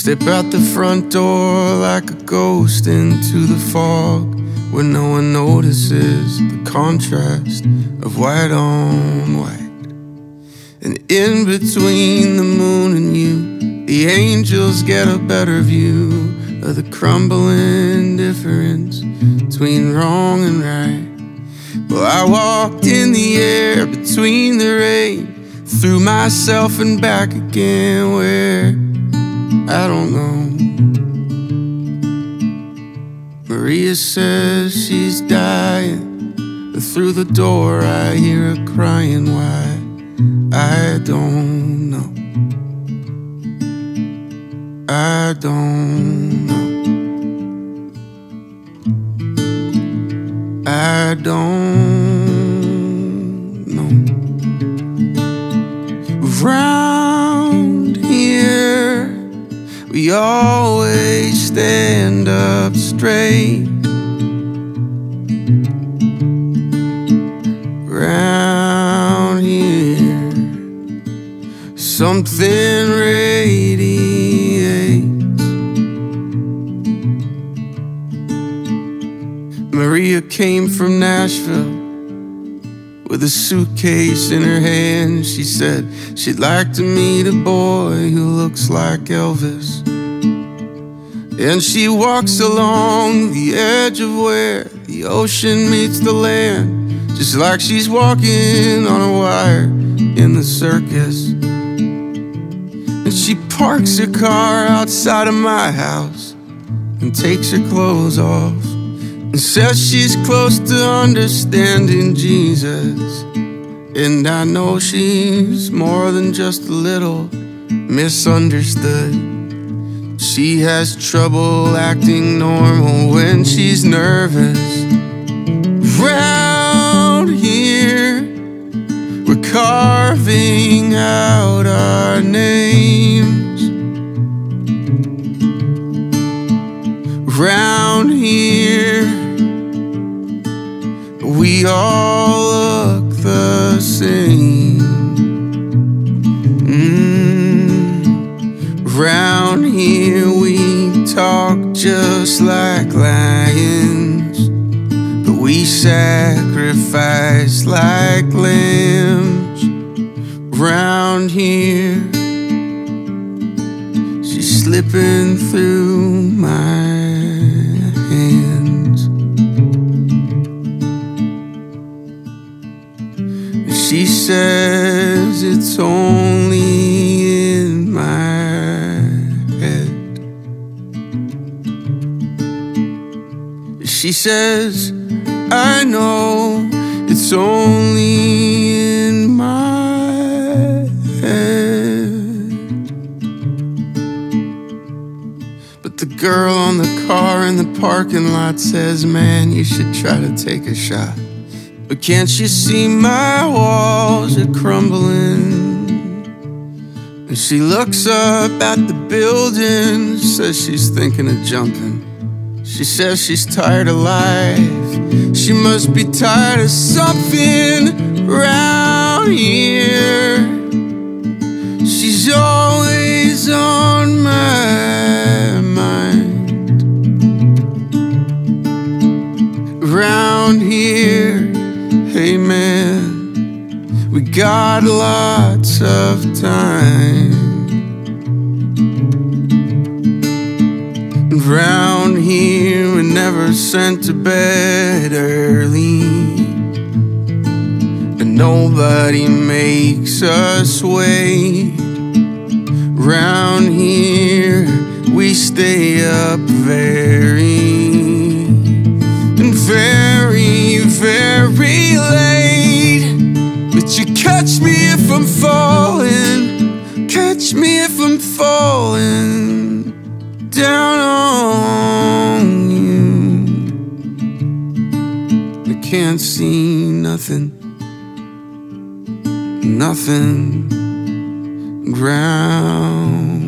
Step out the front door like a ghost into the fog, where no one notices the contrast of white on white. And in between the moon and you, the angels get a better view of the crumbling difference between wrong and right. Well, I walked in the air between the rain, threw myself and back again, where I don't know. Maria says she's dying, but through the door I hear her crying. Why? I don't know. I don't know. I don't know. Round here, we always stand up straight. Round here, something radiates. Maria came from Nashville with a suitcase in her hand. She said she'd like to meet a boy who looks like Elvis. And she walks along the edge of where the ocean meets the land, just like she's walking on a wire in the circus. And she parks her car outside of my house and takes her clothes off and says she's close to understanding Jesus. And I know she's more than just a little misunderstood. She has trouble acting normal when she's nervous. Round here, we're carving out our names. Round here, we all look the same. Round here we talk just like lions, but we sacrifice like lambs. Round here, she's slipping through my hands. She says it's only in my head. She says, I know it's only in my head. But the girl on the car in the parking lot says, man, you should try to take a shot. But can't you see my walls are crumbling? And she looks up at the building, says she's thinking of jumping. She says she's tired of life. She must be tired of something round here. She's always on my mind. Round here, hey man, we got lots of time. Round here, we're never sent to bed early, and nobody makes us wait. Round here, we stay up very, very late. But you catch me if I'm falling, catch me if I'm falling down on you. I can't see nothing, nothing ground